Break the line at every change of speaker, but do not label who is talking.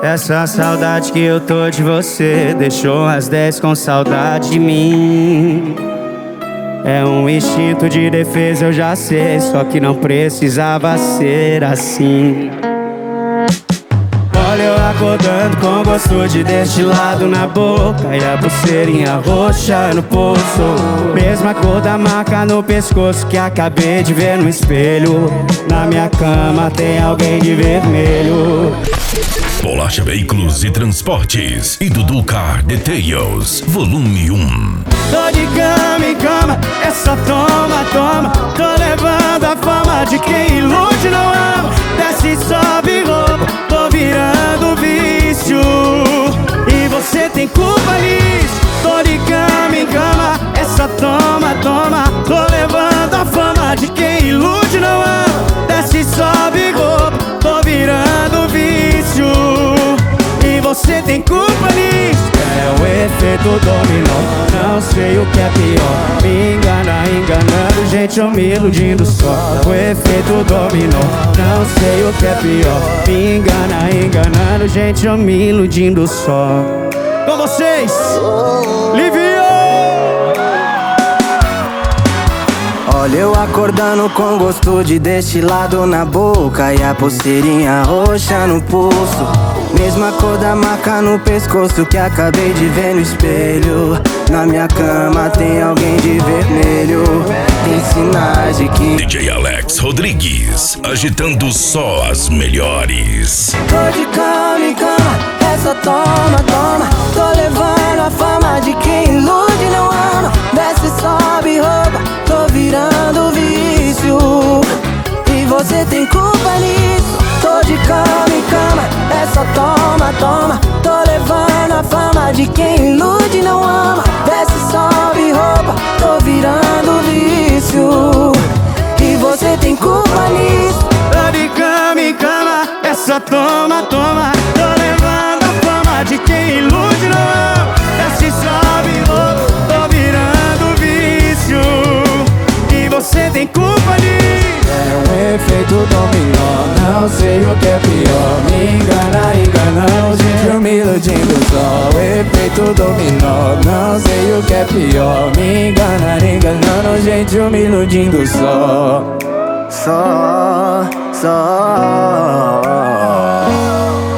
Essa saudade que eu tô de você deixou as 10 com saudade de mim. É um instinto de defesa, eu já sei, só que não precisava ser assim. Olha eu acordando com gosto de destilado na boca e a pulseirinha roxa no pulso. Mesma cor da marca no pescoço que acabei de ver no espelho. Na minha cama tem alguém de vermelho.
Bolacha Veículos e Transportes e Dudu Car Details, volume 1.
Tô de cama em cama, essa toma, toma. Tô levando a fama de quem ilude não ama. Desce, sobe, rouba, tô virando vício. E você tem culpa nisso. Tô de cama em cama, essa toma, toma. Tô levando a fama de quem ilude não ama. Desce, sobe, rouba, tô virando vício. E você tem culpa nisso. É o efeito dominó, não sei o que é pior. Me engana, enganando gente ou me iludindo só. O efeito dominó, não sei o que é pior. Me engana, enganando gente ou me iludindo só. Com vocês, Livio!
Olha eu acordando com gosto de destilado na boca e a pulseirinha roxa no pulso. Mesma cor da marca no pescoço que acabei de ver no espelho. Na minha cama tem alguém de vermelho. Tem sinais de que
DJ Alex Rodrigues, agitando só as melhores.
tô de cama em cama, essa toma, toma. Tô levando a fama de quem ilude não ama. Desce, sobe, rouba, tô virando vício. E você tem culpa nisso. Tô de cama em cama, essa toma, toma. Tô levando a fama de quem ilude não ama. Desce, sobe, rouba, tô virando vício. E você tem culpa nisso.
Tô de cama em cama, essa toma, toma. Tô levando a fama de quem ilude não ama. Desce, sobe, rouba, tô virando vício. E você tem culpa nisso. É um efeito dominó, não sei o que é pior. Me engana, enganando gente ou me iludindo só. O efeito dominó, não sei o que é pior. Me engana, enganando gente ou me iludindo só.
Só.